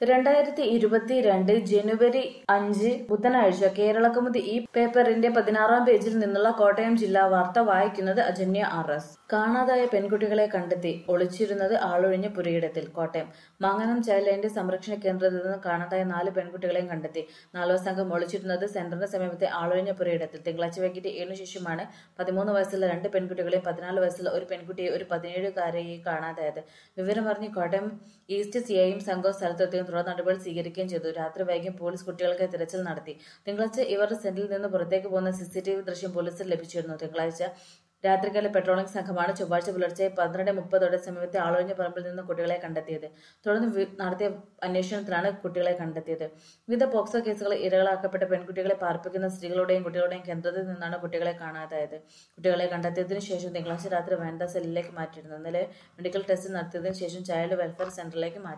2022 ജനുവരി 5 ബുധനാഴ്ച കേരളകൗമുദി ഈ പേപ്പറിന്റെ 16-ാം പേജിൽ നിന്നുള്ള കോട്ടയം ജില്ലാ വാർത്ത വായിക്കുന്നത് അജന്യ RS. കാണാതായ പെൺകുട്ടികളെ കണ്ടെത്തി. ഒളിച്ചിരുന്നത് ആളൊഴിഞ്ഞ പുരയിടത്തിൽ. കോട്ടയം മംഗലം ചൈൽഡ് ലൈന്റെ സംരക്ഷണ കേന്ദ്രത്തിൽ നിന്ന് കാണാതായ 4 പെൺകുട്ടികളെയും കണ്ടെത്തി. 4 സംഘം ഒളിച്ചിരുന്നത് സെന്ററിന് സമീപത്തെ ആളൊഴിഞ്ഞ പുരയിടത്തിൽ. തിങ്കളാഴ്ച വൈകിട്ട് 7 ശേഷമാണ് 13 വയസ്സുള്ള 2 പെൺകുട്ടികളെയും 14 വയസ്സുള്ള ഒരു പെൺകുട്ടിയെ ഒരു 17-കാരിയെയും കാണാതായത്. വിവരമറിഞ്ഞ് കോട്ടയം ഈസ്റ്റ് സിഐയും സംഘവും സ്ഥലത്തെത്തുകയും തുടർ നടപടികൾ സ്വീകരിക്കുകയും ചെയ്തു. രാത്രി വൈകിയും പോലീസ് കുട്ടികൾക്ക് തിരച്ചിൽ നടത്തി. തിങ്കളാഴ്ച ഇവർ സെന്ററിൽ നിന്ന് പുറത്തേക്ക് പോകുന്ന CCTV ദൃശ്യം പോലീസിന് ലഭിച്ചിരുന്നു. തിങ്കളാഴ്ച രാത്രികാല പെട്രോളിംഗ് സംഘമാണ് ചൊവ്വാഴ്ച പുലർച്ചെ 12:30 സമയത്തെ ആളൊഴിഞ്ഞ പറമ്പിൽ നിന്ന് കുട്ടികളെ കണ്ടെത്തിയത്. തുടർന്ന് നടത്തിയ അന്വേഷണത്തിലാണ് കുട്ടികളെ കണ്ടെത്തിയത്. വിവിധ പോക്സോ കേസുകളിൽ ഇരകളാക്കപ്പെട്ട പെൺകുട്ടികളെ പാർപ്പിക്കുന്ന സ്ത്രീകളുടെയും കുട്ടികളുടെയും കേന്ദ്രത്തിൽ നിന്നാണ് കുട്ടികളെ കാണാതായത്. കുട്ടികളെ കണ്ടെത്തിയതിനു ശേഷം തിങ്കളാഴ്ച രാത്രി വനിതാ സെല്ലിലേക്ക് മാറ്റിയിരുന്നു. ഇന്നലെ മെഡിക്കൽ ടെസ്റ്റ് നടത്തിയതിനു ശേഷം ചൈൽഡ് വെൽഫെയർ സെന്ററിലേക്ക് മാറ്റി.